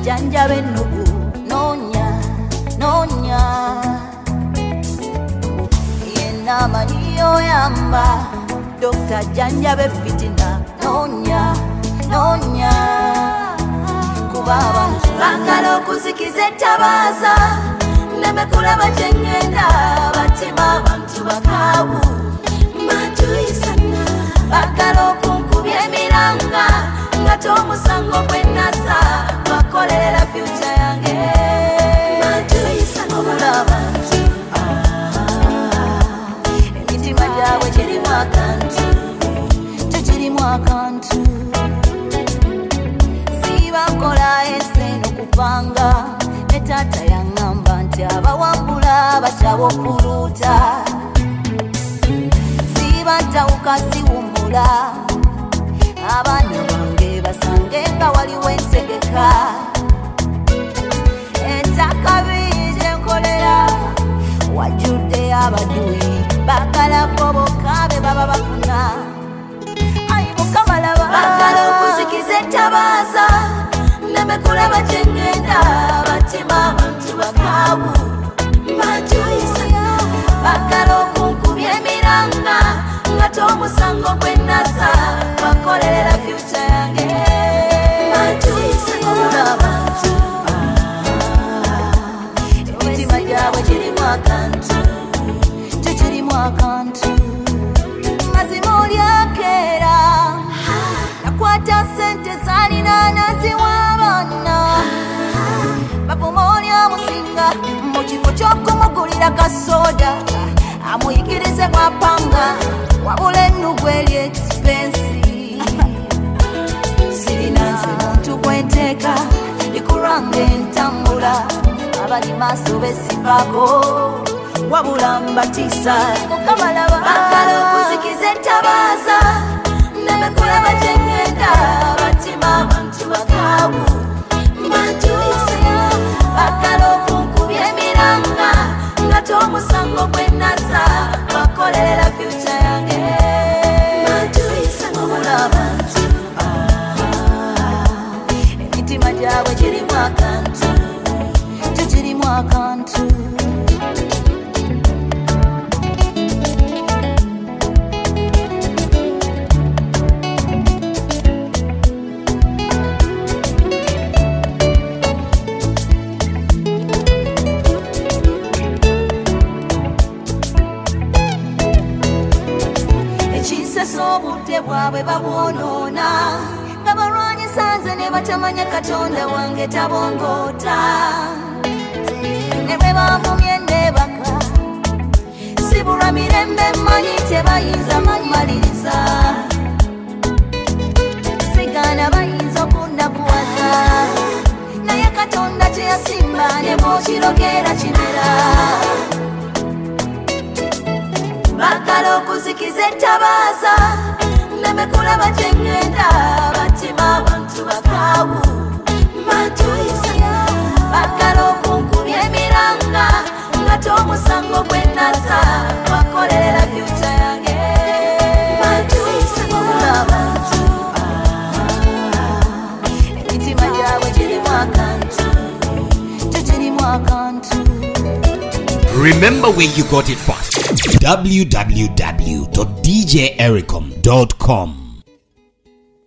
Janjabe nugu nonya Yena maniyo yamba Dr. Janjabe fitina nonya Kubaba Bakalo kuzikize tabaza Nemekulaba jengenda Batima bantu bakabu Matuisana Bakalo kunkubye miranga Ngato musango kwenasa Bakolera future yange Matuisana Obulaba Emitima jawe jiri mwakantu Jiri mwakantu Sibakola ese nokupanga Netata yangamba nti abawambula bachabo kuruta Sibantawuka siwumula Abana bange basange nga waliwo entegeka Etakabije nkolera wajudde abaduyi bakalako bokabe baba bafuna Bakalo kuzikize tabaza Nemekulaba jengenda Batima bantu bakabu Matuisana Bakalo kunkubye miranga Ngato musango kwenasa Bakolera future yange Matuisana Abantu Emitima jawe jiri mwakantu Jiri mwakantu Mazimo lyakera Nakwata sente zanina naziwabana Bakumonya musinga Mukifo kyokumugulira kasoda Amuyigirize mwapanga Wabule nugu eri expensive Sirinanze muntu kwenteka Likurange entambula Abali maso besipako Wabula mbatisa Bakalo kuzikize tabaza Nemekulaba jengenda Batima bantu bakabu Matuisana Bakalo kunkubye miranga Ngato musango kwenasa Bakolera future yange Matuisana Obulaba Emitima jawe jiri mwakantu Jiri mwakantu Sobute bwawe babonona Ngabarwanye sanze ne batamanya katonda wange tabongota Nebe bamumye nebaka Sibura mirembe manyi tebayinza mumaliriza Sigana bayinza okunda kuwaza Naye katonda kyeyasimba ne bwokirogera kimera Bakalo kuzikize tabaza Nemekulaba jengenda Batima bantu bakabu Matuisana Bakalo kunkubye miranga Ngato musango kwenasa Bakolera future yange Matuisana Obulaba Emitima jawe jiri mwakantu Jiri mwakantu Remember where you got it first. www.djericom.com